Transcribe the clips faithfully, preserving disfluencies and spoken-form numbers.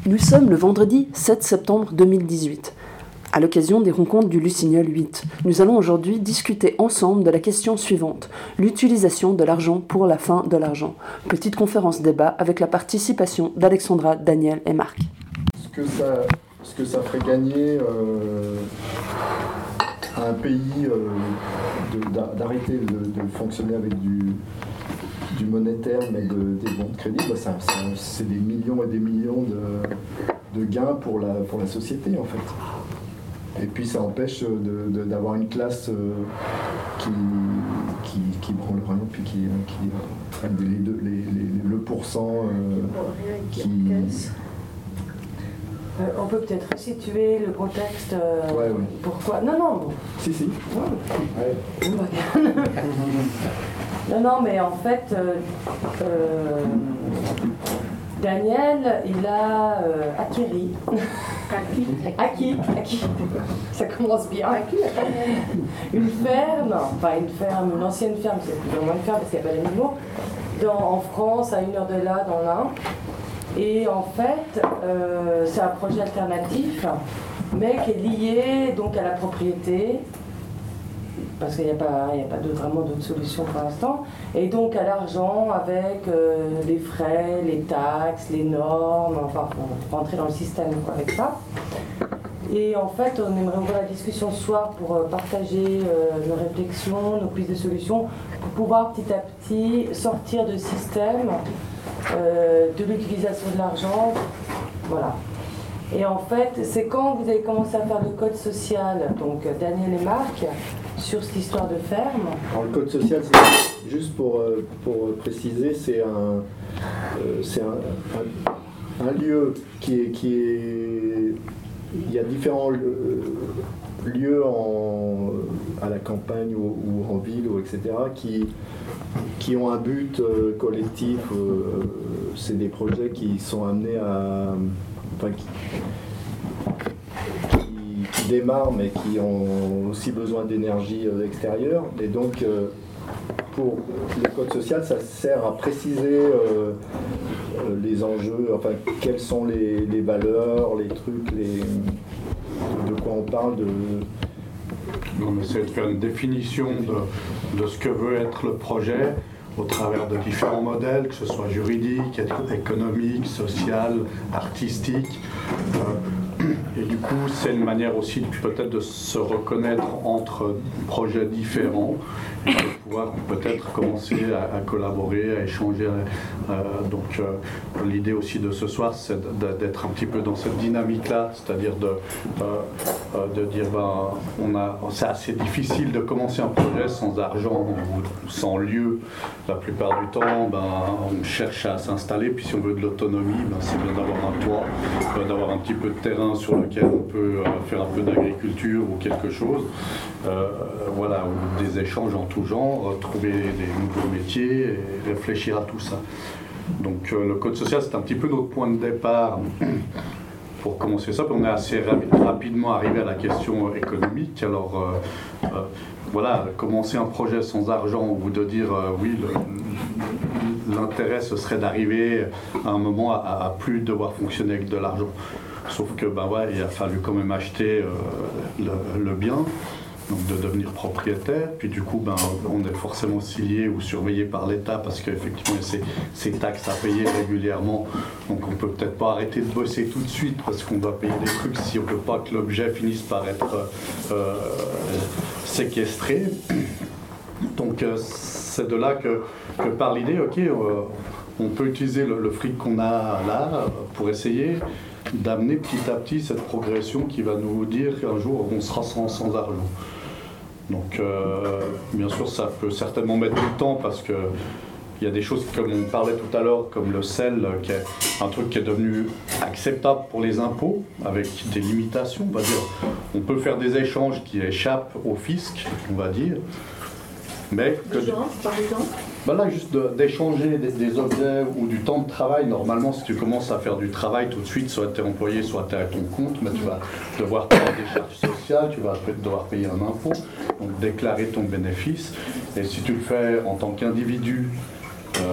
Nous sommes le vendredi sept septembre deux mille dix-huit. À l'occasion des rencontres du Lusignol huit, nous allons aujourd'hui discuter ensemble de la question suivante, l'utilisation de l'argent pour la fin de l'argent. Petite conférence débat avec la participation d'Alexandra, Daniel et Marc. Ce que ça, ce que ça ferait gagner euh, à un pays euh, de, d'arrêter de, de fonctionner avec du, du monétaire mais de, des bons de crédit, bah ça, ça, c'est des millions et des millions de, de gains pour la, pour la société en fait. Et puis ça empêche de, de, d'avoir une classe euh, qui, qui, qui branle rien, puis qui, qui les, les, les, les, le pourcent euh, qui... Euh, on peut peut-être resituer le contexte. Euh, ouais, ouais. Pourquoi ? Non, non. Bon. Si, si. Ouais. non, non, mais en fait, euh, euh, Daniel, il a euh, acquéri. Acquis. Acquis. Acquis. Ça commence bien. Acquis. Une ferme, enfin une ferme, une ancienne ferme, c'est plus ou moins une ferme parce qu'il n'y a pas d'animaux, dans, en France, à une heure de là, dans l'Ain. Et en fait, euh, c'est un projet alternatif, mais qui est lié donc à la propriété, parce qu'il n'y a pas, il n'y a pas de, vraiment d'autres solutions pour l'instant, et donc à l'argent avec euh, les frais, les taxes, les normes, enfin, pour rentrer dans le système quoi, avec ça. Et en fait, on aimerait ouvrir la discussion ce soir pour euh, partager euh, nos réflexions, nos pistes de solutions, pour pouvoir petit à petit sortir de système. Euh, de l'utilisation de l'argent, voilà. Et en fait, c'est quand vous avez commencé à faire le code social, donc Daniel et Marc, sur cette histoire de ferme. Alors le code social, c'est, juste pour, pour préciser, c'est un, euh, c'est un, un, un lieu qui est, qui est... Il y a différents lieux en, à la campagne ou, ou en ville, ou et cetera, qui, qui ont un but euh, collectif. Euh, c'est des projets qui sont amenés à... Enfin, qui, qui, qui démarrent, mais qui ont aussi besoin d'énergie euh, extérieure. Et donc, euh, pour le code social, ça sert à préciser euh, euh, les enjeux, enfin, quelles sont les, les valeurs, les trucs, les... de quoi on parle, de... On essaie de faire une définition de, de ce que veut être le projet au travers de différents modèles, que ce soit juridique, économique, social, artistique. Euh, et du coup, c'est une manière aussi peut-être de se reconnaître entre projets différents et de pouvoir peut-être commencer à, à collaborer, à échanger. Euh, donc euh, l'idée aussi de ce soir, c'est d'être un petit peu dans cette dynamique-là, c'est-à-dire de, euh, de dire ben, on a, c'est assez difficile de commencer un projet sans argent ou sans lieu. La plupart du temps, ben, on cherche à s'installer, puis si on veut de l'autonomie, ben, c'est bien d'avoir un toit, euh, d'avoir un petit peu de terrain sur lequel on peut euh, faire un peu d'agriculture ou quelque chose. Euh, voilà, ou des échanges en tout genre, trouver des nouveaux métiers et réfléchir à tout ça. Donc euh, le code social, c'est un petit peu notre point de départ pour commencer ça. Puis on est assez ra- rapidement arrivé à la question économique. Alors euh, euh, voilà, commencer un projet sans argent ou de dire euh, oui, le, l'intérêt ce serait d'arriver à un moment à, à plus devoir fonctionner avec de l'argent. Sauf que ben ouais, il a fallu quand même acheter euh, le, le bien. Donc de devenir propriétaire, puis du coup ben, on est forcément aussi lié ou surveillé par l'État parce qu'effectivement il y a ces, ces taxes à payer régulièrement, donc on peut peut-être pas arrêter de bosser tout de suite parce qu'on doit payer des trucs si on veut pas que l'objet finisse par être euh, séquestré. Donc euh, c'est de là que, que part l'idée, ok, euh, on peut utiliser le, le fric qu'on a là pour essayer d'amener petit à petit cette progression qui va nous dire qu'un jour on sera sans, sans argent. Donc euh, bien sûr ça peut certainement mettre du temps parce que il y a des choses comme on parlait tout à l'heure comme le sel qui est un truc qui est devenu acceptable pour les impôts avec des limitations, on va dire. On peut faire des échanges qui échappent au fisc, on va dire. Mais que genre, par exemple ben là, juste de, d'échanger des, des objets ou du temps de travail, normalement, si tu commences à faire du travail tout de suite, soit tu es employé, soit tu es à ton compte, mais tu vas devoir payer des charges sociales, tu vas devoir payer un impôt, donc déclarer ton bénéfice. Et si tu le fais en tant qu'individu, euh,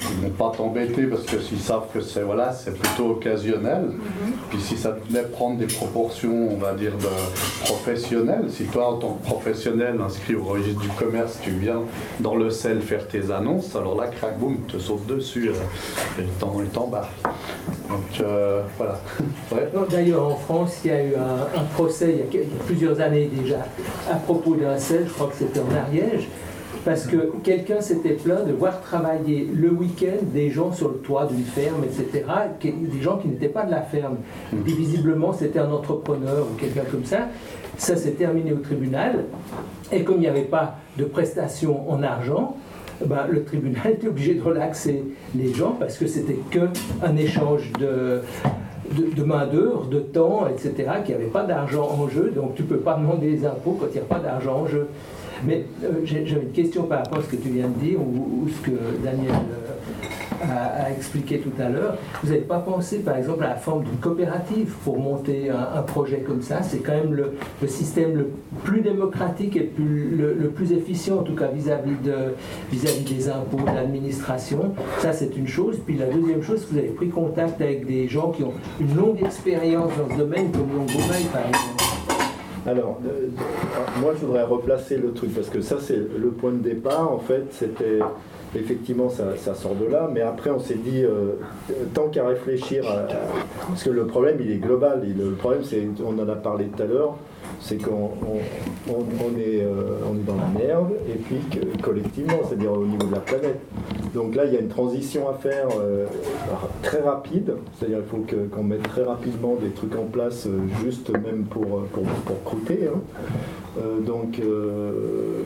ils vont pas t'embêter parce que s'ils savent que c'est voilà, c'est plutôt occasionnel. Mm-hmm. Puis si ça te venait prendre des proportions, on va dire, de professionnelles, si toi en tant que professionnel inscrit au registre du commerce, tu viens dans le sel faire tes annonces, alors là, crac, boum, te saute dessus euh, et t'embarque. Donc euh, voilà. Ouais. D'ailleurs, en France, il y a eu un, un procès il y, a, il y a plusieurs années déjà à propos d'un sel, je crois que c'était en Ariège, parce que quelqu'un s'était plaint de voir travailler le week-end des gens sur le toit d'une ferme, et cetera, des gens qui n'étaient pas de la ferme. Et visiblement, c'était un entrepreneur ou quelqu'un comme ça. Ça s'est terminé au tribunal, et comme il n'y avait pas de prestations en argent, ben, le tribunal était obligé de relaxer les gens parce que c'était qu'un échange de, de, de main-d'œuvre, de temps, et cetera, qu'il n'y avait pas d'argent en jeu, donc tu ne peux pas demander des impôts quand il n'y a pas d'argent en jeu. Mais euh, j'avais une question par rapport à ce que tu viens de dire ou, ou ce que Daniel euh, a, a expliqué tout à l'heure. Vous n'avez pas pensé par exemple à la forme d'une coopérative pour monter un, un projet comme ça? C'est quand même le, le système le plus démocratique et plus, le, le plus efficient en tout cas vis-à-vis, de, vis-à-vis des impôts, de l'administration. Ça c'est une chose. Puis la deuxième chose, vous avez pris contact avec des gens qui ont une longue expérience dans ce domaine comme Longoveil par exemple. Alors, euh, moi je voudrais replacer le truc, parce que ça c'est le point de départ, en fait, c'était, effectivement ça, ça sort de là, mais après on s'est dit, euh, tant qu'à réfléchir, à, à, parce que le problème il est global, il, le problème c'est, on en a parlé tout à l'heure, c'est qu'on on, on, on est, euh, on est dans la merde, et puis que, collectivement, c'est-à-dire au niveau de la planète. Donc là, il y a une transition à faire euh, très rapide, c'est-à-dire qu'il faut que, qu'on mette très rapidement des trucs en place, euh, juste même pour, pour, pour croûter. Hein. Euh, donc, euh,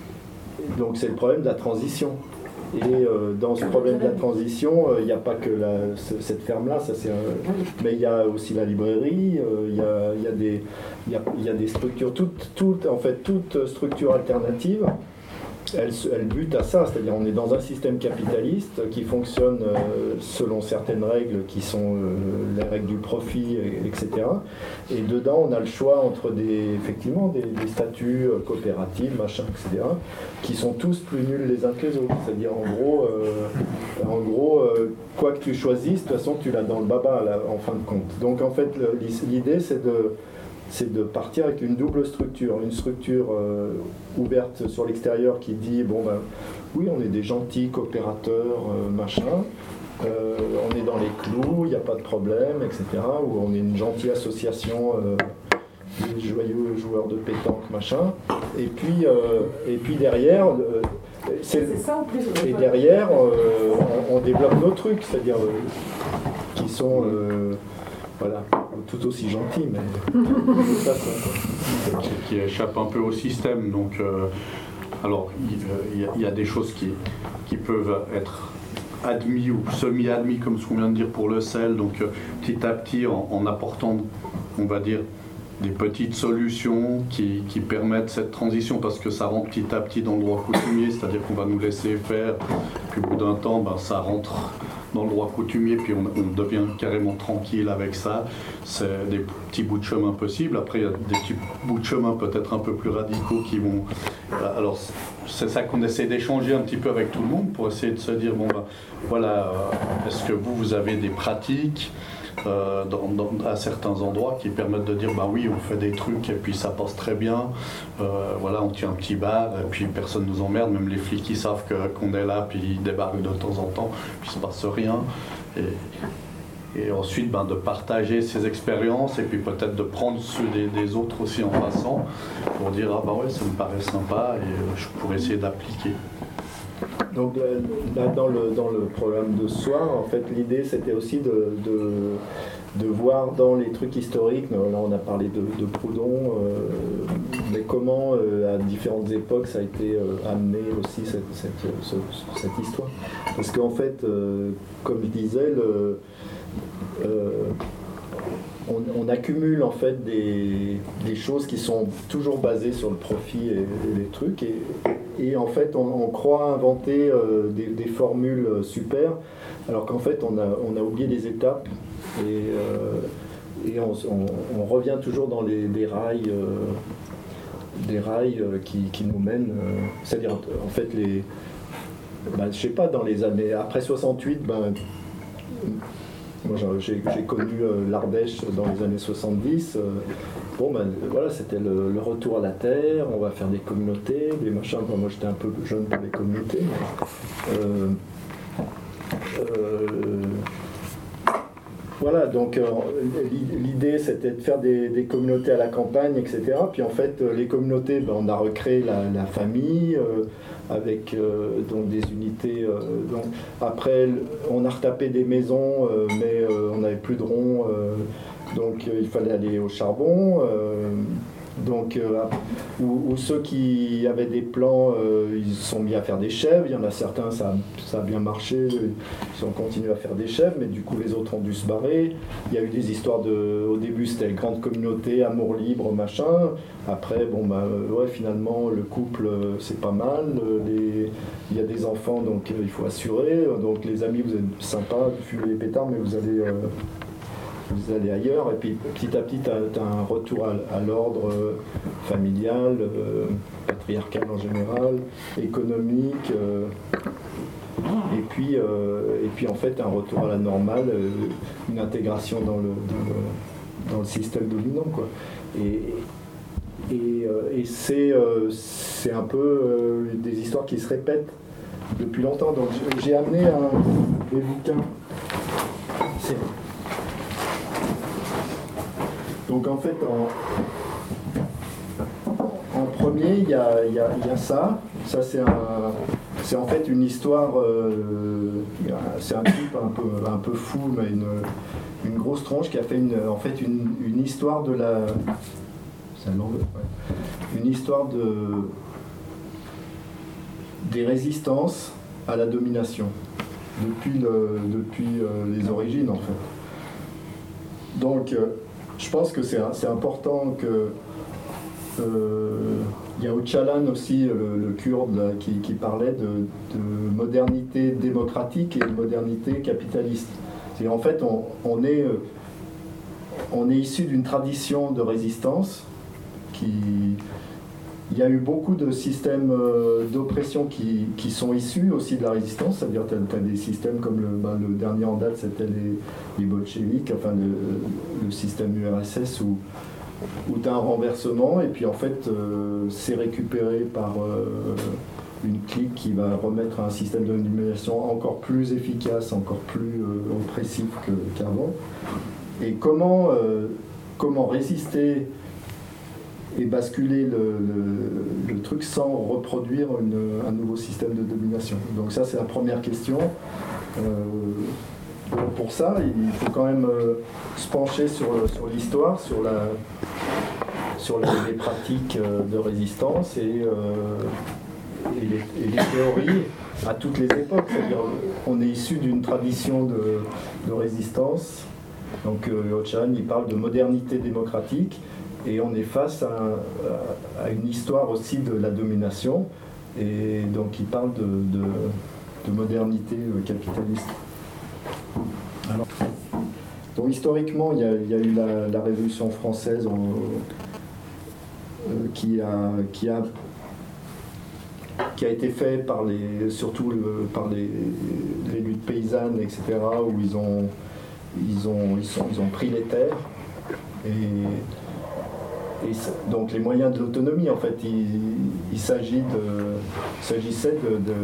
donc c'est le problème de la transition. Et euh, dans ce problème de la transition, il euh, n'y a pas que la, c- cette ferme-là, ça c'est un... mais il y a aussi la librairie, il euh, y, a, y, a des, y, a, y a des structures, toutes, toutes, en fait, toute structure alternative, elle, elle bute à ça, c'est-à-dire on est dans un système capitaliste qui fonctionne euh, selon certaines règles qui sont euh, les règles du profit, et, etc. Et dedans, on a le choix entre des, effectivement des, des statuts euh, coopératifs, machin, et cetera, qui sont tous plus nuls les uns que les autres. C'est-à-dire en gros, euh, en gros euh, quoi que tu choisisses, de toute façon, tu l'as dans le baba là, en fin de compte. Donc en fait, le, l'idée, c'est de c'est de partir avec une double structure, une structure euh, ouverte sur l'extérieur qui dit, bon ben, oui, on est des gentils coopérateurs, euh, machin, euh, on est dans les clous, il n'y a pas de problème, et cetera, ou on est une gentille association, euh, des joyeux joueurs de pétanque, machin, et puis, euh, et puis derrière, euh, c'est, c'est ça en plus. Et derrière, euh, on, on développe nos trucs, c'est-à-dire euh, qui sont... Euh, voilà, tout aussi gentil, mais ça, ça, qui, qui échappe un peu au système. Donc, euh, alors, il y, y a des choses qui, qui peuvent être admis ou semi-admis, comme ce qu'on vient de dire pour le sel. Donc, euh, petit à petit, en, en apportant, on va dire, des petites solutions qui, qui permettent cette transition, parce que ça rentre petit à petit dans le droit coutumier, c'est-à-dire qu'on va nous laisser faire, puis au bout d'un temps, ben, ça rentre dans le droit coutumier, puis on, on devient carrément tranquille avec ça. C'est des petits bouts de chemin possibles. Après, il y a des petits bouts de chemin peut-être un peu plus radicaux qui vont... Alors, c'est ça qu'on essaie d'échanger un petit peu avec tout le monde pour essayer de se dire, bon, ben, voilà, est-ce que vous, vous avez des pratiques Euh, dans, dans, à certains endroits qui permettent de dire bah oui on fait des trucs et puis ça passe très bien, euh, voilà on tient un petit bar et puis personne nous emmerde, même les flics ils savent que, qu'on est là puis ils débarquent de temps en temps puis il se passe rien et, et ensuite ben, de partager ces expériences et puis peut-être de prendre ceux des, des autres aussi en passant pour dire ah bah ouais ça me paraît sympa et euh, je pourrais essayer d'appliquer. Donc là, dans le, dans le programme de soir, en fait, l'idée c'était aussi de, de, de voir dans les trucs historiques, là on a parlé de, de Proudhon, euh, mais comment euh, à différentes époques ça a été euh, amené aussi cette, cette, cette, cette histoire. Parce qu'en fait, euh, comme je disais, le, euh, on, on accumule en fait des, des choses qui sont toujours basées sur le profit et, et les trucs, et, et en fait on, on croit inventer euh, des, des formules super, alors qu'en fait on a, on a oublié des étapes, et, euh, et on, on, on revient toujours dans les, des rails, euh, des rails qui, qui nous mènent, euh, c'est-à-dire en fait les... ben, je sais pas, dans les années après soixante-huit, ben, moi j'ai, j'ai connu euh, l'Ardèche dans les années soixante-dix. Euh, bon ben voilà, c'était le, le retour à la terre, on va faire des communautés, des machins. Enfin, moi j'étais un peu jeune pour les communautés. Mais, euh, euh, voilà, donc euh, l'idée c'était de faire des, des communautés à la campagne, et cetera. Puis en fait, les communautés, ben, on a recréé la, la famille euh, avec euh, donc des unités. Euh, donc, après, on a retapé des maisons, euh, mais euh, on n'avait plus de ronds, euh, donc euh, il fallait aller au charbon. Euh, donc, euh, ou, ou ceux qui avaient des plans, euh, ils se sont mis à faire des chèvres. Il y en a certains, ça, ça a bien marché, ils ont continué à faire des chèvres, mais du coup les autres ont dû se barrer. Il y a eu des histoires de, au début c'était une grande communauté, amour libre, machin. Après, bon bah ouais, finalement le couple c'est pas mal. Les, il y a des enfants, donc euh, il faut assurer. Donc les amis, vous êtes sympas, vous fumez les pétards, mais vous allez euh, vous allez ailleurs, et puis petit à petit tu as un retour à, à l'ordre euh, familial, euh, patriarcal en général, économique, euh, et, puis, euh, et puis en fait un retour à la normale, euh, une intégration dans le, dans le, dans le système dominant, quoi. Et, et, euh, et c'est, euh, c'est un peu euh, des histoires qui se répètent depuis longtemps. Donc j'ai amené un, des bouquins. C'est, Donc en fait, en, en premier, il y a, y, a, y a ça. Ça, c'est, un, c'est en fait une histoire, euh, c'est un type un peu, un peu fou, mais une, une grosse tronche qui a fait une, en fait une, une histoire de la... C'est un long, ouais. Une histoire de, des résistances à la domination, depuis, le, depuis euh, les origines, en fait. Donc... Euh, je pense que c'est, c'est important que euh, il y a Öcalan aussi, le, le Kurde, là, qui, qui parlait de, de modernité démocratique et de modernité capitaliste. C'est, en fait, on, on, est, on est issu d'une tradition de résistance qui... Il y a eu beaucoup de systèmes d'oppression qui, qui sont issus aussi de la résistance, c'est-à-dire que tu as des systèmes comme le, ben, le dernier en date, c'était les, les bolcheviks, enfin le, le système U R S S, où, où tu as un renversement, et puis en fait euh, c'est récupéré par euh, une clique qui va remettre un système de domination encore plus efficace, encore plus euh, oppressif que, qu'avant. Et comment, euh, comment résister et basculer le, le, le truc sans reproduire une, un nouveau système de domination. Donc ça, c'est la première question. Euh, donc pour ça, il faut quand même euh, se pencher sur, sur l'histoire, sur, la, sur les, les pratiques de résistance et, euh, et, les, et les théories à toutes les époques. C'est-à-dire on est issu d'une tradition de, de résistance. Donc euh, Öcalan, il parle de modernité démocratique. Et on est face à, à, à une histoire aussi de la domination, et donc il parle de, de, de modernité capitaliste. Alors, donc historiquement, il y a, il y a eu la, la Révolution française en, euh, qui, a, qui, a, qui a été faite par les, surtout le, par les, les luttes paysannes, et cetera, où ils ont, ils ont, ils sont, ils ont pris les terres. Et, Et donc les moyens de l'autonomie, en fait, il, il, s'agit de, il s'agissait de, de...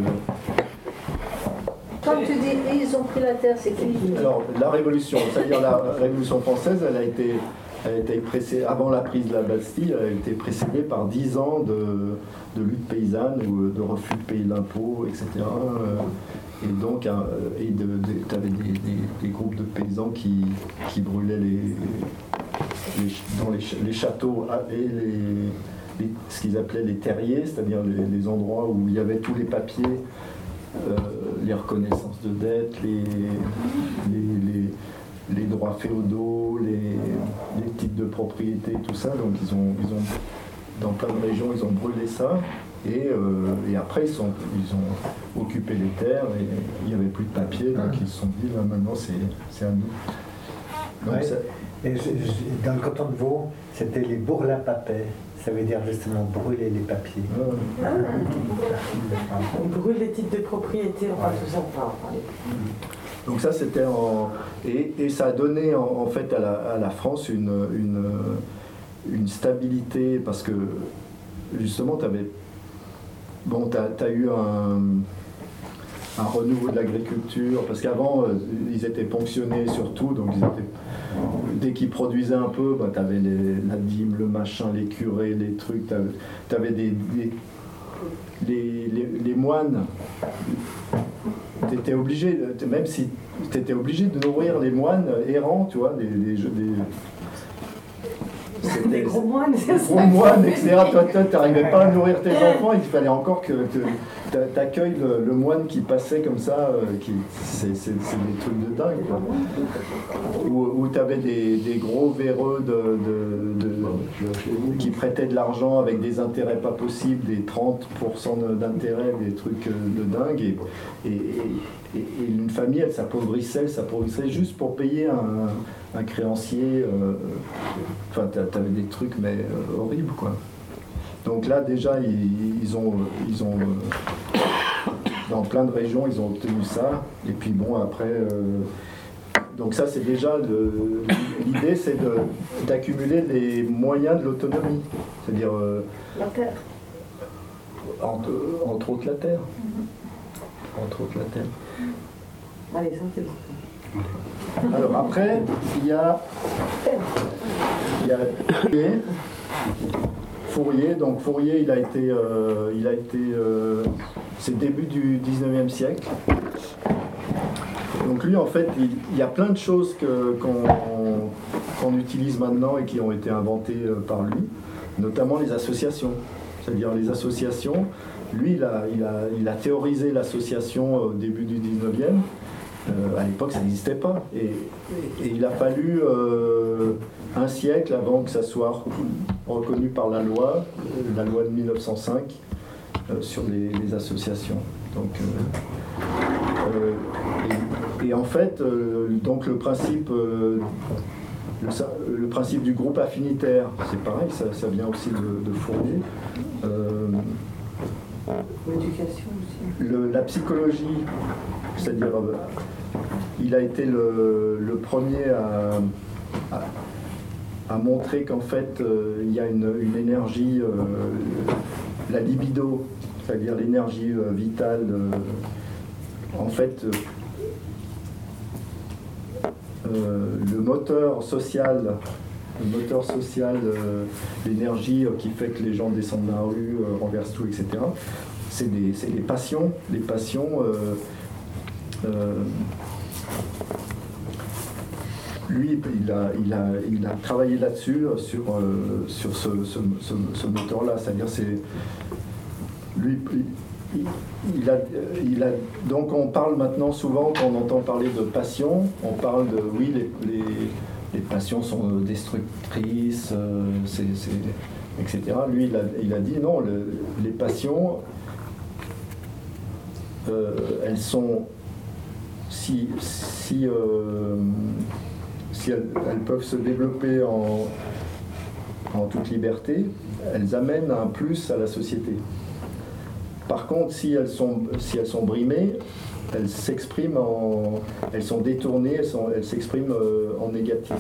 Quand tu dis ils ont pris la terre, c'est qui? Alors la Révolution, c'est-à-dire la Révolution française, elle a été, elle a été précédée, avant la prise de la Bastille, elle a été précédée par dix ans de, de lutte paysanne ou de refus de payer l'impôt, et cetera. Et donc, et de, de, tu avais des, des, des groupes de paysans qui, qui brûlaient les, les, dans les, les châteaux et les, les, ce qu'ils appelaient les terriers, c'est-à-dire les, les endroits où il y avait tous les papiers, euh, les reconnaissances de dettes, les, les, les, les droits féodaux, les, les titres de propriété, tout ça. Donc, ils ont, ils ont, dans plein de régions, ils ont brûlé ça. Et, euh, et après, ils, sont, ils ont occupé les terres et il n'y avait plus de papier, donc ils se sont dit, là, maintenant, c'est, c'est à nous. Donc, Ouais. ça- Et je- je- dans le canton de Vaud, c'était les bourlapapais. Ça veut dire justement brûler les papiers. ouais. On brûle les titres de propriété, enfin tout ça. Enfin, enfin, les- Donc ça, c'était en... Et, et ça a donné en, en fait à la, à la France une, une, une stabilité, parce que justement, tu avais... Bon, tu as eu un, un renouveau de l'agriculture, parce qu'avant, euh, ils étaient ponctionnés sur tout, donc ils étaient... Dès qu'ils produisaient un peu, bah, tu avais la dîme, le machin, les curés, les trucs, tu avais des... des les, les, les moines, tu étais obligé, même si tu étais obligé de nourrir les moines errants, tu vois, des, des, des, Des gros moines, c'est des ça. gros moines, et cetera. Toi, toi, tu n'arrivais pas à nourrir tes enfants, il fallait encore que tu accueilles le, le moine qui passait comme ça, euh, qui, c'est, c'est, c'est des trucs de dingue, quoi. Où, où tu avais des, des gros véreux de, de, de, qui prêtaient de l'argent avec des intérêts pas possibles, des trente pour cent d'intérêt, des trucs de dingue. Et, et, et, et une famille, elle s'appauvrissait, elle s'appauvrissait juste pour payer un, un créancier. Euh, enfin, tu avais des trucs, mais euh, horribles, quoi. Donc là, déjà, ils, ils ont, ils ont euh, dans plein de régions, ils ont obtenu ça. Et puis bon, après, euh, donc ça, c'est déjà le- l'idée, c'est de- d'accumuler les moyens de l'autonomie, c'est-à-dire euh, La terre. entre, entre autres la terre, entre autres la terre. Allez, ça c'est bon. Alors après, il y a, il y a Fourier. Fourier, donc Fourier, il a été, euh, il a été, euh, c'est le début du dix-neuvième siècle. Donc lui, en fait, il, il y a plein de choses que, qu'on, qu'on utilise maintenant et qui ont été inventées euh, par lui, notamment les associations. C'est-à-dire les associations, lui, il a, il a, il a théorisé l'association au début du dix-neuvième. Euh, à l'époque, ça n'existait pas. Et, et- et il a fallu euh, un siècle avant que ça soit reconnu par la loi, euh, la loi de mille neuf cent cinq, euh, sur les, les associations. Donc, euh, euh, et, et en fait, euh, donc le principe, euh, le, sa- le principe du groupe affinitaire, c'est pareil, ça, ça vient aussi de, de Fourier. Euh, L'éducation aussi. le- la psychologie, c'est-à-dire, euh, il a été le, le premier à, à- à montrer qu'en fait, euh, il y a une, une énergie, euh, la libido, c'est-à-dire l'énergie euh, vitale. euh, en fait, euh, euh, le moteur social, le moteur social, euh, l'énergie euh, qui fait que les gens descendent dans la rue, euh, renversent tout, et cetera. C'est des, c'est les passions. Les passions. euh, euh, lui, il a, il, a, il a travaillé là-dessus, euh, sur, euh, sur ce, ce, ce, ce moteur-là. C'est-à-dire, c'est. Lui, il, il a, il a. Donc, on parle maintenant souvent, quand on entend parler de passion, on parle de. Oui, les, les, les passions sont destructrices, euh, c'est, c'est, et cetera. Lui, il a, il a dit non, le, les passions, euh, elles sont. Si. si euh, si elles, elles peuvent se développer en, en toute liberté, elles amènent un plus à la société. Par contre, si elles sont, si elles sont brimées, elles s'expriment en, elles sont détournées, elles, sont, elles s'expriment euh, en négatif.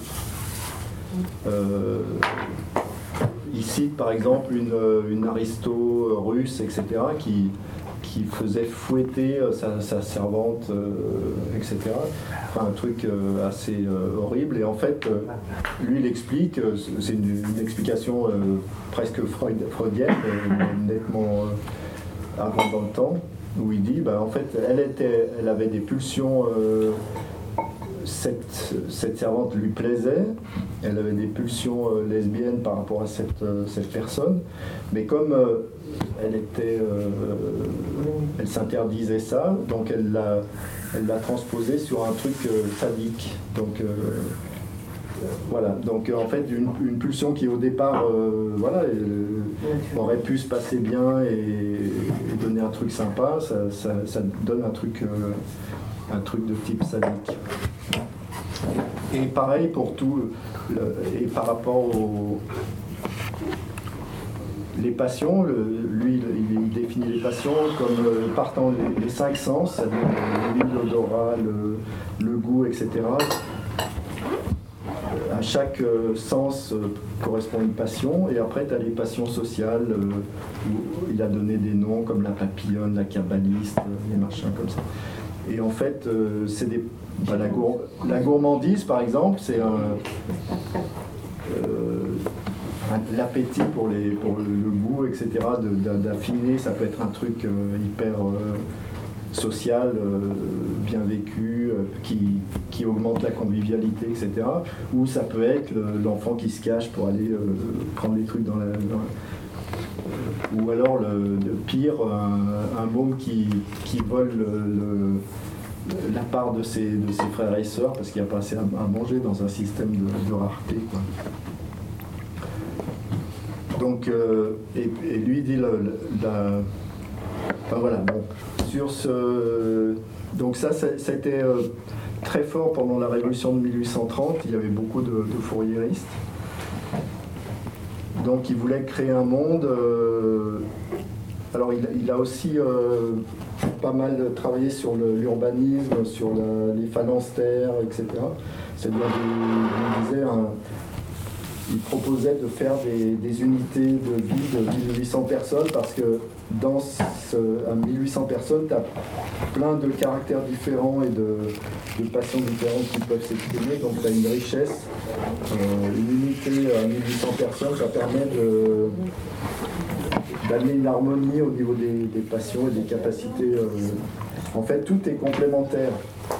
Euh, ici, par exemple, une, une aristo russe, et cetera, qui, qui faisait fouetter sa, sa servante, euh, et cetera. Enfin, un truc euh, assez euh, horrible. Et en fait, euh, lui, il explique, euh, c'est une, une explication euh, presque freud, freudienne, mais nettement euh, avant dans le temps, où il dit, bah, en fait, elle, était, elle avait des pulsions, euh, cette, cette servante lui plaisait, elle avait des pulsions euh, lesbiennes par rapport à cette, euh, cette personne, mais comme euh, elle était, euh, elle s'interdisait ça, donc elle l'a, elle l'a transposé sur un truc euh, sadique. Donc euh, voilà. Donc en fait, une, une pulsion qui au départ, euh, voilà, euh, aurait pu se passer bien et, et donner un truc sympa, ça, ça, ça donne un truc, euh, un truc de type sadique. et pareil pour tout, le, et par rapport aux les passions, le, lui il, il définit les passions comme euh, partant les, les cinq sens, c'est-à-dire l'ouïe, l'odorat, le, le goût, et cetera. À chaque euh, sens euh, correspond une passion, et après tu as les passions sociales, euh, où il a donné des noms comme la papillonne, la kabbaliste, les machins comme ça. Et en fait, euh, c'est des, bah, la, gour, la gourmandise par exemple, c'est un. Euh, l'appétit pour, les, pour le, le goût, et cetera, de, d'affiner, ça peut être un truc euh, hyper euh, social, euh, bien vécu, euh, qui, qui augmente la convivialité, et cetera. Ou ça peut être le, l'enfant qui se cache pour aller euh, prendre des trucs dans la... Dans la... Ou alors, le, le pire, un, un môme qui, qui vole le, le, la part de ses, de ses frères et sœurs parce qu'il n'y a pas assez à, à manger dans un système de, de rareté, quoi. Donc, euh, et, et lui dit le, le, la, enfin voilà, bon, sur ce, donc ça, ça, ça a été euh, très fort pendant la Révolution de mille huit cent trente, il y avait beaucoup de, de fourriéristes. Donc il voulait créer un monde, euh, alors il, il a aussi euh, pas mal travaillé sur le, l'urbanisme, sur la, les phalanstères, et cetera. C'est-à-dire, il, il disait un... Il proposait de faire des, des unités de vie de mille huit cents personnes parce que dans ce, à mille huit cents personnes, tu as plein de caractères différents et de, de passions différentes qui peuvent s'exprimer, donc tu as une richesse. Euh, une unité à mille huit cents personnes, ça permet de, d'amener une harmonie au niveau des, des passions et des capacités. Euh, en fait, tout est complémentaire.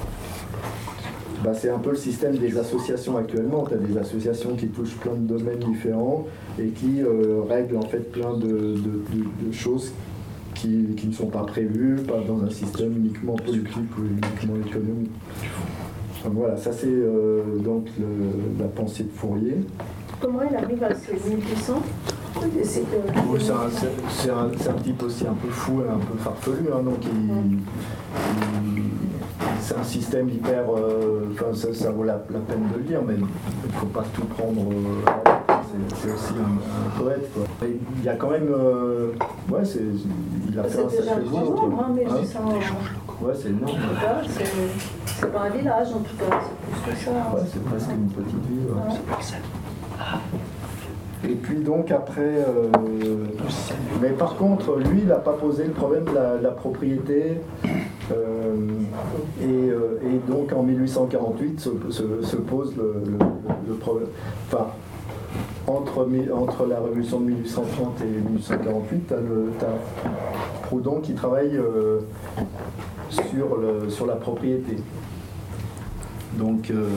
Bah, c'est un peu le système des associations actuellement. Tu as des associations qui touchent plein de domaines différents et qui euh, règlent en fait plein de, de, de, de choses qui, qui ne sont pas prévues, pas dans un système uniquement politique ou uniquement économique. Donc voilà, ça c'est euh, donc le, la pensée de Fourier. Comment il arrive à ce mille huit cents? C'est, que... oui, c'est, un, c'est, c'est, un, c'est un type aussi un peu fou et un peu farfelu, hein, donc il, il, c'est un système hyper... Euh, enfin, ça, ça vaut la, la peine de le lire, mais il ne faut pas tout prendre... Euh, c'est, c'est aussi un, un poète, quoi. Et il y a quand même... Euh, ouais, c'est, il a c'est fait un sacré livre. Hein, mais hein, ça, ouais, c'est énorme. C'est, c'est pas un village, en tout cas, c'est plus que ça. Ouais, c'est presque une petite ville. Ouais. Ouais. Et puis donc après, euh, mais par contre, lui, il n'a pas posé le problème de la, la propriété. Euh, et, euh, et donc en mille huit cent quarante-huit se, se, se pose le, le, le problème. Enfin, entre, entre la révolution de mille huit cent trente et mille huit cent quarante-huit, tu as Proudhon qui travaille euh, sur, le, sur la propriété. Donc, euh,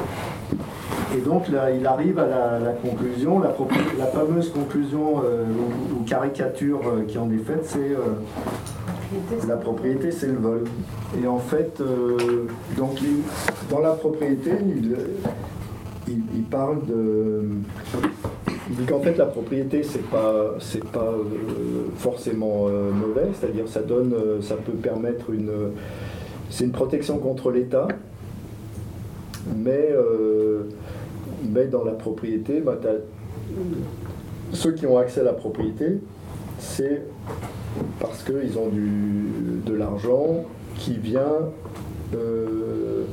et donc là, il arrive à la, la conclusion, la, la fameuse conclusion euh, ou, ou caricature euh, qui en est faite, c'est euh, la propriété, c'est le vol. Et en fait, euh, donc il, dans la propriété, il, il, il parle de, il dit qu'en fait la propriété c'est pas c'est pas euh, forcément euh, mauvais, c'est-à-dire ça donne, euh, ça peut permettre une, c'est une protection contre l'État. Mais, euh, mais dans la propriété, bah, t'as, ceux qui ont accès à la propriété, c'est parce qu'ils ont du, de l'argent qui vient euh,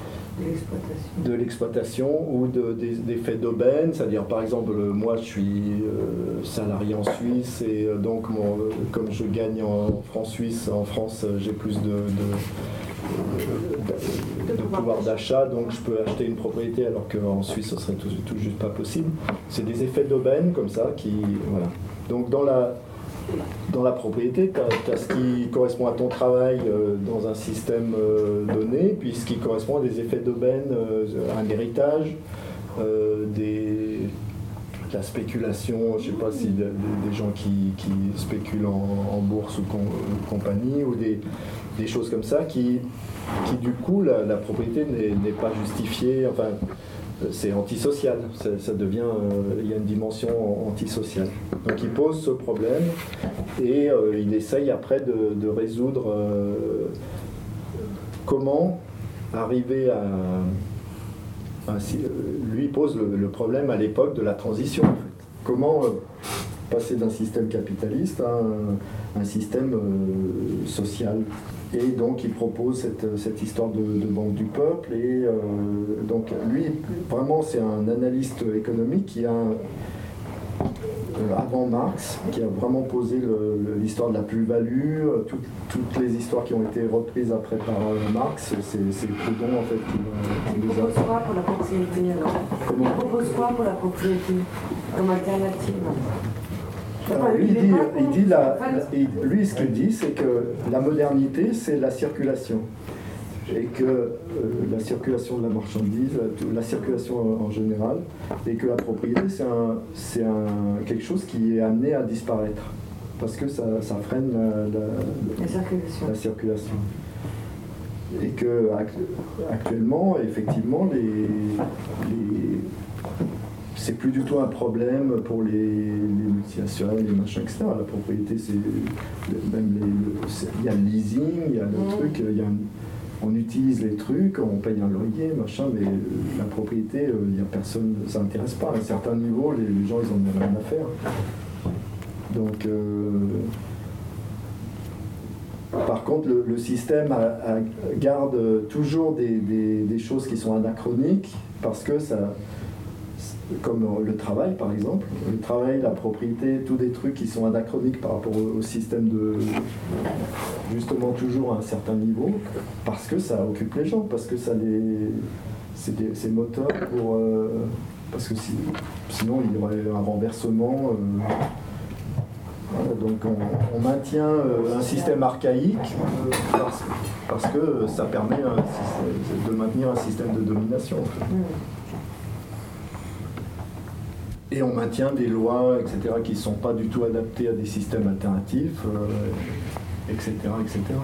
de l'exploitation ou de, des, des faits d'aubaine. C'est-à-dire, par exemple, moi je suis euh, salarié en Suisse et euh, donc mon, comme je gagne en francs suisses, en France j'ai plus de... de De, de, de pouvoir d'achat, donc je peux acheter une propriété alors qu'en Suisse ce serait tout, tout juste pas possible. C'est des effets d'aubaine comme ça qui... Voilà. Donc dans la, dans la propriété, tu as ce qui correspond à ton travail euh, dans un système euh, donné, puis ce qui correspond à des effets d'aubaine, euh, un héritage, euh, des... la spéculation, je ne sais pas si des, des gens qui, qui spéculent en, en bourse ou com, compagnie, ou des, des choses comme ça, qui, qui du coup, la, la propriété n'est, n'est pas justifiée, enfin, c'est antisocial, ça, ça devient, euh, il y a une dimension antisociale. Donc il pose ce problème, et euh, il essaye après de, de résoudre euh, comment arriver à... ainsi, lui pose le, le problème à l'époque de la transition. En fait. Comment euh, passer d'un système capitaliste à un, un système euh, social. Et donc il propose cette, cette histoire de, de banque du peuple. Et euh, donc lui, vraiment, c'est un analyste économique qui a, euh, avant Marx, qui a vraiment posé le, le, l'histoire de la plus-value, euh, tout, toutes les histoires qui ont été reprises après par euh, Marx, c'est, c'est Proudhon en fait qui, qui Il les propose a. quoi pour la propriété alors Comment Il propose quoi pour la propriété comme alternative? Alors, lui, il dit, il dit la, il, lui, ce qu'il dit, c'est que la modernité, c'est la circulation. Et que euh, la circulation de la marchandise, la, la circulation en, en général, et que la propriété, c'est, un, c'est un, quelque chose qui est amené à disparaître. Parce que ça, ça freine la, la, la, circulation. la circulation. Et que actuellement, effectivement, les, les c'est plus du tout un problème pour les, les multinationales, les machins, et cetera. La propriété, c'est même les, le, c'est, il y a le leasing, il y a le mmh. truc, il y a un, on utilise les trucs, on paye un loyer, machin, mais la propriété, il y a personne, ça n'intéresse pas. À un certain niveau, les, les gens, ils en ont rien à faire. Donc, euh, par contre, le, le système a, a, garde toujours des, des, des choses qui sont anachroniques parce que ça. Comme le travail par exemple, le travail, la propriété, tous des trucs qui sont anachroniques par rapport au, au système de justement toujours à un certain niveau, parce que ça occupe les gens, parce que ça les c'est, des, c'est moteur pour euh, parce que si, sinon il y aurait un renversement. Euh, voilà, donc on, on maintient euh, un système archaïque euh, parce, parce que ça permet un, de maintenir un système de domination. En fait. Et on maintient des lois, et cetera, qui ne sont pas du tout adaptées à des systèmes alternatifs, euh, et cetera, et cetera.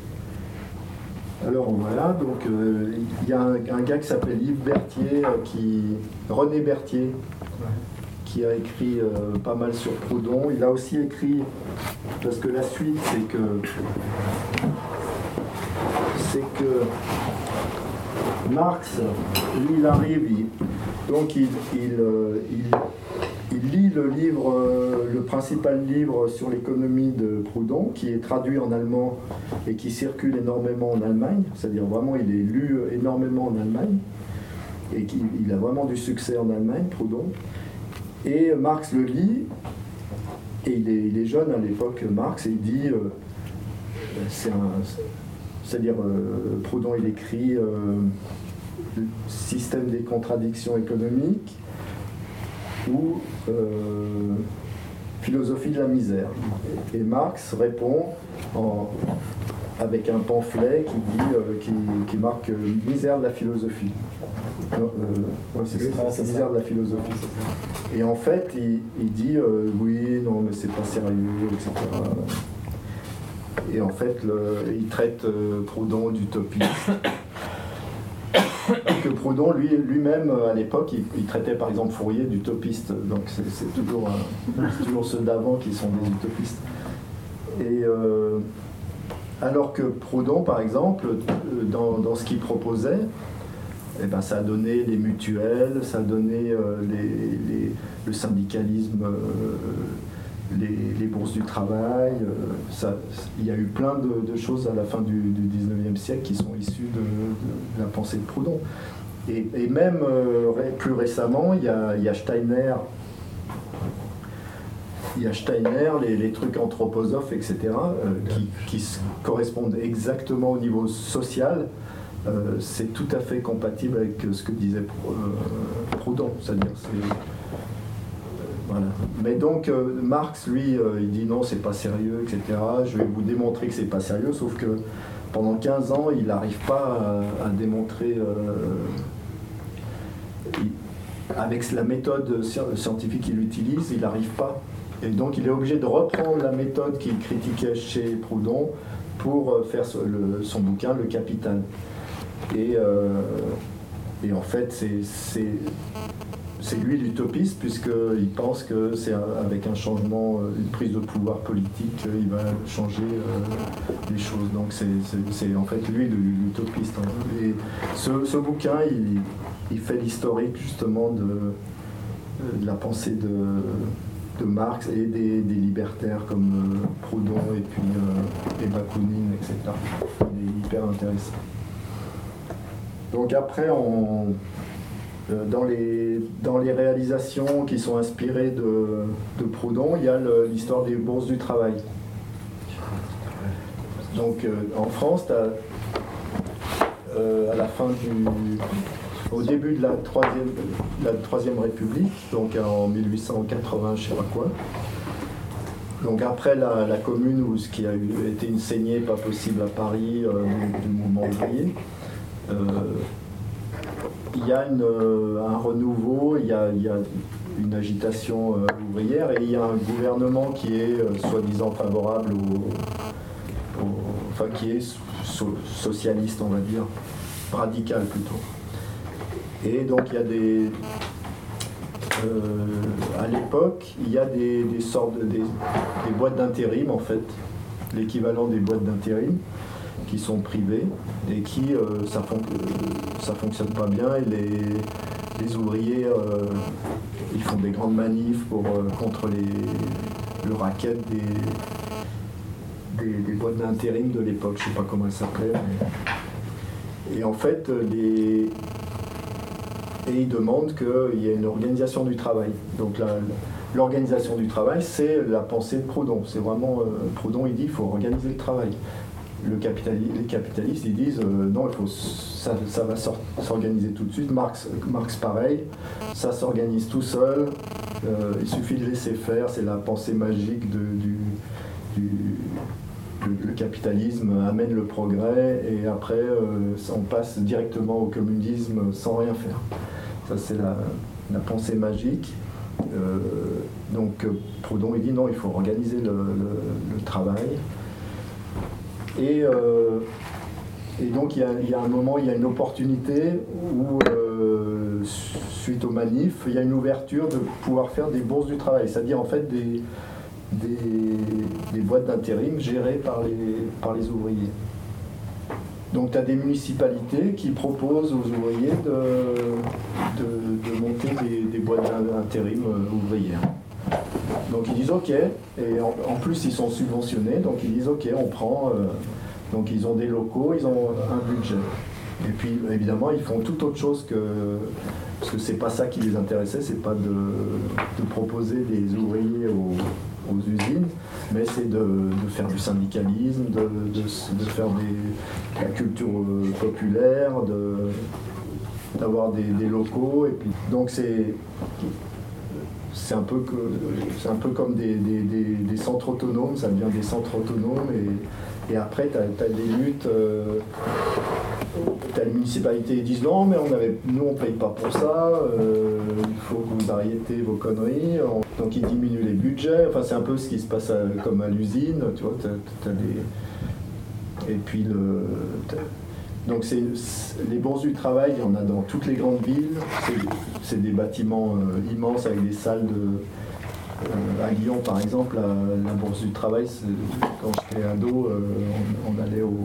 Alors voilà, donc il euh, y a un, un gars qui s'appelle Yves Berthier, euh, qui, René Berthier, qui a écrit euh, pas mal sur Proudhon. Il a aussi écrit, parce que la suite, c'est que c'est que Marx, lui, il arrive, il, donc il, il, euh, il, il lit le livre, euh, le principal livre sur l'économie de Proudhon, qui est traduit en allemand et qui circule énormément en Allemagne, c'est-à-dire vraiment il est lu énormément en Allemagne, et qui, il a vraiment du succès en Allemagne, Proudhon. Et Marx le lit, et il est, il est jeune à l'époque, Marx, et il dit, euh, c'est un... C'est-à-dire, euh, Proudhon, il écrit euh, le système des contradictions économiques ou euh, philosophie de la misère. Et Marx répond en, avec un pamphlet qui dit, euh, qui, qui marque euh, misère de la philosophie. Non, euh, ouais, c'est ça, c'est misère de la philosophie. Et en fait, il, il dit euh, oui, non, mais c'est pas sérieux, et cetera. Et en fait, le, il traite euh, Proudhon d'utopiste. Que Proudhon, lui, lui-même, à l'époque, il, il traitait par exemple Fourier d'utopiste. Donc c'est, c'est, toujours, un, c'est toujours ceux d'avant qui sont des utopistes. Et euh, alors que Proudhon, par exemple, dans, dans ce qu'il proposait, eh ben, ça a donné les mutuelles, ça a donné euh, les, les, le syndicalisme. Euh, Les, les bourses du travail, euh, ça, il y a eu plein de, de choses à la fin du, du dix-neuvième siècle qui sont issues de, de, de la pensée de Proudhon. Et, et même euh, plus récemment, il y a, il y a Steiner, il y a Steiner, les, les trucs anthroposophes, et cetera, euh, qui, qui correspondent exactement au niveau social. Euh, c'est tout à fait compatible avec ce que disait euh, Proudhon, c'est-à-dire c'est Voilà. Mais donc euh, Marx, lui, euh, il dit non, c'est pas sérieux, et cetera. Je vais vous démontrer que c'est pas sérieux, sauf que pendant quinze ans, il n'arrive pas à, à démontrer euh, il, avec la méthode scientifique qu'il utilise, il n'arrive pas. Et donc il est obligé de reprendre la méthode qu'il critiquait chez Proudhon pour faire le, son bouquin Le Capital. Et, euh, et en fait, c'est, c'est C'est lui l'utopiste, puisqu'il pense que c'est avec un changement, une prise de pouvoir politique, il va changer euh, les choses. Donc c'est, c'est, c'est en fait lui l'utopiste. Hein. Et ce, ce bouquin, il, il fait l'historique justement de, de la pensée de, de Marx et des, des libertaires comme euh, Proudhon et puis euh, et Bakounine, et cetera. Il est hyper intéressant. Donc après, on, euh, dans, les, dans les réalisations qui sont inspirées de, de Proudhon, il y a le, l'histoire des bourses du travail. Donc euh, en France, tu as euh, à la fin du... au début de la troisième, la troisième République, donc en mille huit cent quatre-vingts, je ne sais pas quoi. Donc après la, la Commune, où ce qui a eu, été une saignée pas possible à Paris euh, du, du mouvement ouvrier, euh, il y a une, euh, un renouveau, il y a, il y a une agitation euh, ouvrière et il y a un gouvernement qui est euh, soi-disant favorable au, au, enfin qui est so, socialiste, on va dire, radical plutôt. Et donc il y a des... Euh, à l'époque, il y a des, des sortes de, des, des boîtes d'intérim, en fait, l'équivalent des boîtes d'intérim, qui sont privées et qui, euh, ça ne fonctionne pas bien. Et les, les ouvriers, euh, ils font des grandes manifs pour, euh, contre les, le racket des, des, des boîtes d'intérim de l'époque. Je ne sais pas comment elles s'appelaient. Mais... Et en fait, les... Et ils demandent qu'il y ait une organisation du travail. Donc la, l'organisation du travail, c'est la pensée de Proudhon. C'est vraiment, euh, Proudhon, il dit qu'il faut organiser le travail. Le capitali- les capitalistes, ils disent euh, non, il faut, ça, ça va s'organiser tout de suite. Marx, Marx pareil, ça s'organise tout seul. Euh, il suffit de laisser faire. C'est la pensée magique de, du, du le, le capitalisme amène le progrès et après euh, on passe directement au communisme sans rien faire. Ça c'est la, la pensée magique. Euh, donc Proudhon il dit non, il faut organiser le, le, le travail. Et, euh, et donc il y, a, il y a un moment, il y a une opportunité où euh, suite aux manifs, il y a une ouverture de pouvoir faire des bourses du travail, c'est-à-dire en fait des Des, des boîtes d'intérim gérées par les, par les ouvriers. Donc tu as des municipalités qui proposent aux ouvriers de, de, de monter des, des boîtes d'intérim ouvrières. Donc ils disent ok, et en, en plus ils sont subventionnés, donc ils disent ok, on prend, euh, donc ils ont des locaux, ils ont un budget. Et puis évidemment ils font tout autre chose que, parce que c'est pas ça qui les intéressait, c'est pas de, de proposer des ouvriers aux aux usines, mais c'est de, de faire du syndicalisme, de, de, de faire des, de la culture populaire, de, d'avoir des, des locaux. Et puis, donc c'est, c'est, un peu que, c'est un peu comme des, des, des, des centres autonomes, ça devient des centres autonomes. Et, et après, tu as des luttes. Euh, T'as les municipalités qui disent non, mais on avait, nous on paye pas pour ça, euh, il faut que vous arrêtez vos conneries. On, donc ils diminuent les budgets. Enfin, c'est un peu ce qui se passe à, comme à l'usine, tu vois. T'as, t'as des... Et puis le. Donc c'est, les bourses du travail, il y en a dans toutes les grandes villes. C'est, c'est des bâtiments euh, immenses avec des salles de. Euh, à Lyon, par exemple, la, la bourse du travail, c'est, quand j'étais ado, euh, on, on allait au.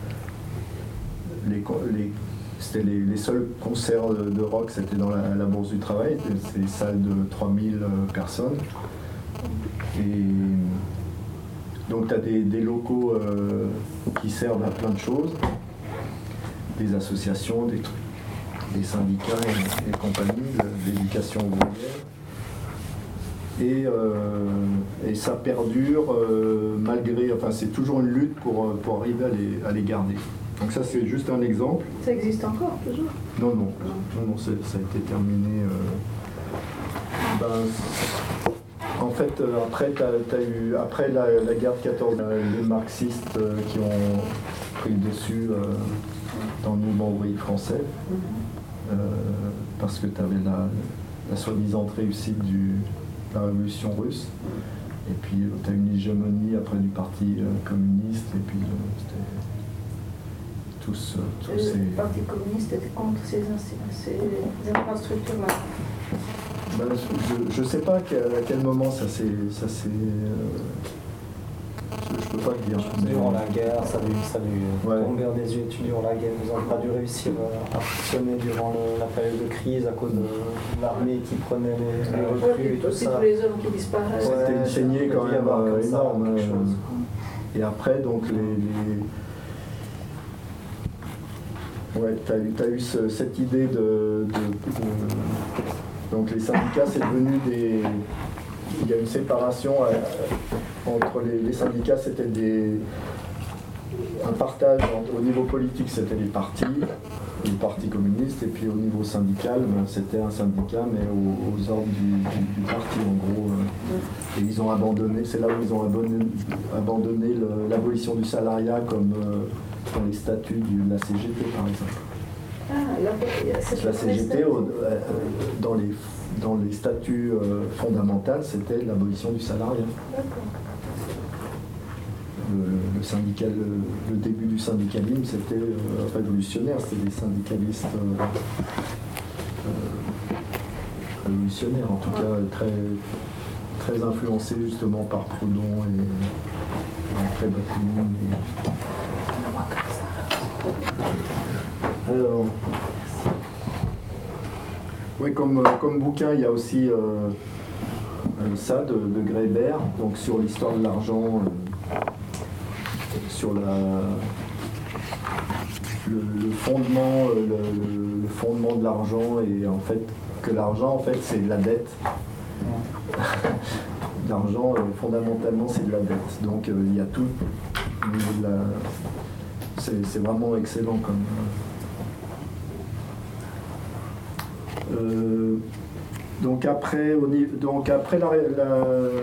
Les, les, c'était les, les seuls concerts de, de rock, c'était dans la, la Bourse du Travail, c'est des salles de trois mille personnes. Et donc tu as des, des locaux euh, qui servent à plein de choses, des associations, des, des syndicats et, et compagnie, de l'éducation ouvrière. Et, euh, et ça perdure euh, malgré, enfin c'est toujours une lutte pour, pour arriver à les, à les garder. Donc ça c'est juste un exemple. Ça existe encore, toujours? Non, non, non, non ça a été terminé. Euh, ben, en fait, euh, après, t'as, t'as eu, après la, la guerre de quatorze, euh, les marxistes euh, qui ont pris le dessus euh, dans le mouvement ouvrier français, euh, parce que tu avais la, la soi-disant réussite du, de la révolution russe. Et puis tu as une hégémonie après du parti euh, communiste, et puis euh, c'était... Tous, tous le ces... Parti communiste était contre ces, ces infrastructures-là. Ben, je ne sais pas à quel moment ça s'est... Ça s'est euh, je ne peux quoi le dire. Mais- Durant la guerre, ça lui, ça lui Ouais. tombait des yeux études durant la guerre. Ils n'ont pas dû réussir euh, à fonctionner durant le- la période de crise à cause de l'armée qui prenait les, les recrues et tout aussi ça. tous les hommes qui disparaissent. Ouais. C'était une saignée il quand devait y même avoir euh, comme ça, énorme. quelque euh, chose. Et après, donc, les. les... Ouais, tu as eu, t'as eu ce- cette idée de, de- de- Donc, les syndicats, c'est devenu des. Il y a une séparation euh, entre les, les syndicats, c'était des. Un partage entre- au niveau politique, c'était les partis, le parti communiste, et puis au niveau syndical, ben, c'était un syndicat, mais aux, aux ordres du, du- du parti, en gros. euh. Et ils ont abandonné, c'est là où ils ont abandonné, abandonné le- l'abolition du salariat, comme euh, dans les statuts de la C G T, par exemple. Ah, là, c'est La C G T, au- euh, dans, les, dans les statuts euh, fondamentaux, c'était l'abolition du salariat. D'accord. Le, le syndical, le, le début du syndicalisme, c'était euh, révolutionnaire, c'était des syndicalistes euh, euh, révolutionnaires, en tout cas très, très influencés justement par Proudhon et André Bakounine. Et... Alors, oui, comme, comme bouquin, il y a aussi euh, euh, ça de, de Greber, donc sur l'histoire de l'argent. Euh, sur la, le, le fondement, le, le fondement de l'argent et en fait que l'argent en fait c'est de la dette. L'argent euh, fondamentalement c'est de la dette. Donc euh, il y a tout au niveau de la. C'est, c'est vraiment excellent comme. Euh, donc après, au niveau, donc après la, la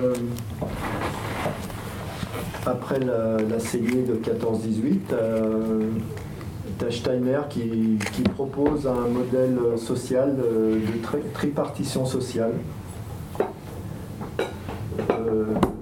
Après la, la saignée de quatorze dix-huit, euh, t'as Steiner qui, qui propose un modèle social euh, de tri- tripartition sociale. Euh,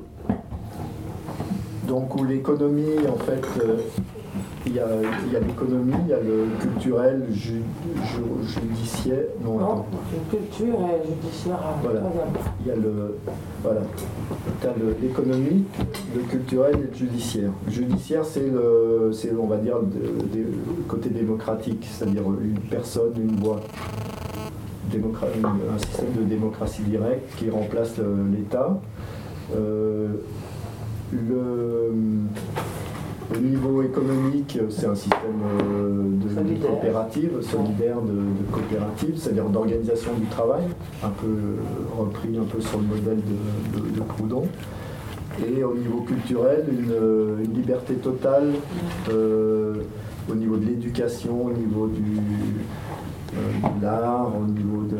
donc où l'économie, en fait, euh, il y a, il y a l'économie, il y a le culturel, ju, ju- judiciaire. Non, Non, attends. une culture et judiciaire à Voilà. troisième. Il y a le, voilà, tu as l'économie, le culturel et le judiciaire. Le judiciaire, c'est le, c'est, on va dire, de- de- le côté démocratique, c'est-à-dire une personne, une voix. Démocra- une- un système de démocratie directe qui remplace le- l'État. Euh, le, au niveau économique, c'est un système euh, de, de Solidaire. coopérative, solidaire de, de coopérative, c'est-à-dire d'organisation du travail, un peu euh, repris un peu sur le modèle de, de- de Proudhon. Et au niveau culturel, une, une liberté totale euh, au niveau de l'éducation, au niveau du, euh, de l'art, au niveau de...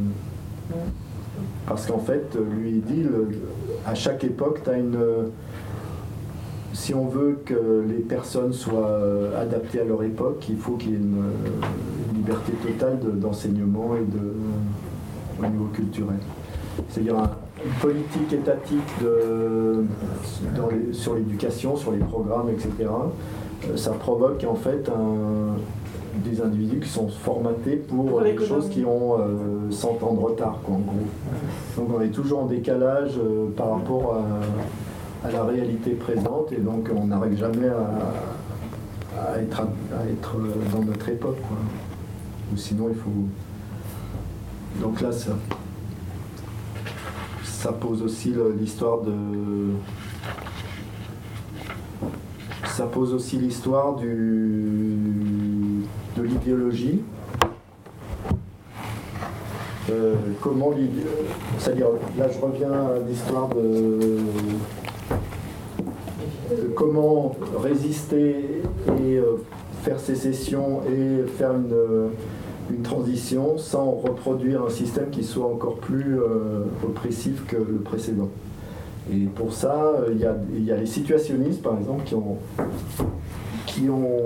Parce qu'en fait, lui il dit, le- à chaque époque, tu as une... Si on veut que les personnes soient euh, adaptées à leur époque, il faut qu'il y ait une, euh, une liberté totale de- d'enseignement et de, au niveau culturel. C'est-à-dire un- une politique étatique de, dans les- sur l'éducation, sur les programmes, et cetera. euh, ça provoque en fait un- des individus qui sont formatés pour, Pour des l'économie. choses qui ont euh, cent ans de retard, quoi, en gros. Donc on est toujours en décalage euh, par rapport à, à la réalité présente et donc on n'arrive jamais à, à être, à être dans notre époque, quoi. Ou sinon il faut... Donc là, ça, ça pose aussi le- l'histoire de... Ça pose aussi l'histoire du, de l'idéologie. Euh, comment l'idé- c'est-à-dire, là je reviens à l'histoire de, de comment résister et euh, faire sécession et faire une, euh, une transition sans reproduire un système qui soit encore plus euh, oppressif que le précédent. Et pour ça, euh, il y a, il y a les situationnistes, par exemple, qui ont, qui ont,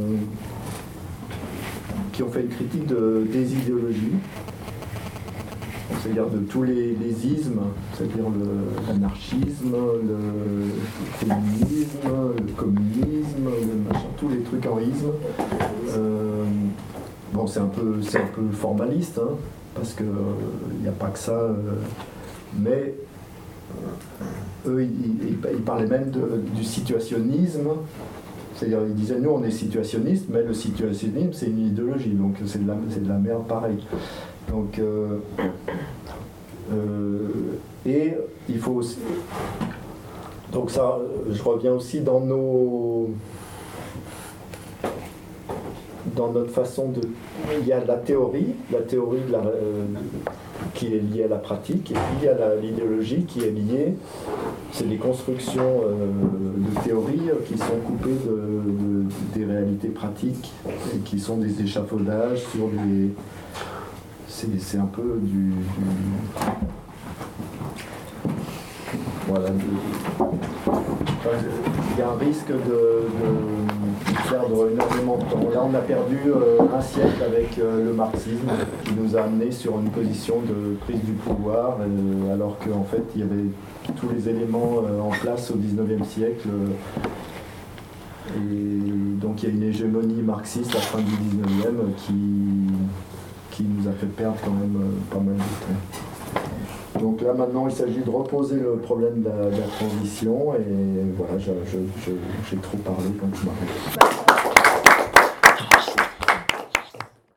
qui ont fait une critique de, des idéologies, c'est-à-dire de tous les, les ismes, c'est-à-dire le- l'anarchisme, le féminisme, le communisme, le machin, tous les trucs en isme. Euh, bon, c'est un peu, c'est un peu formaliste, hein, parce qu'il n'y a pas que ça, euh, mais eux, ils, ils, ils parlaient même de, du situationnisme. C'est-à-dire, ils disaient, nous, on est situationnistes, mais le situationnisme, c'est une idéologie, donc c'est de la, c'est de la merde pareil. Donc, euh, euh, et il faut aussi... Donc ça, je reviens aussi dans nos... dans notre façon de... Il y a la théorie, la théorie de la, euh, qui est liée à la pratique, et puis il y a la, l'idéologie qui est liée, c'est des constructions euh, de théorie qui sont coupées de, de, des réalités pratiques, et qui sont des échafaudages sur des... C'est, c'est un peu du... du voilà, de, enfin, il y a un risque de, de, de perdre énormément de temps. Là, on a perdu euh, un siècle avec euh, le marxisme, qui nous a amené sur une position de prise du pouvoir, euh, alors qu'en fait, il y avait tous les éléments euh, en place au dix-neuvième siècle. Euh, et donc, il y a une hégémonie marxiste à la fin du dix-neuvième qui, qui nous a fait perdre quand même euh, pas mal de temps. Donc là maintenant il s'agit de reposer le problème de la, de la transition et voilà, je, je, je, j'ai trop parlé, donc je m'arrête.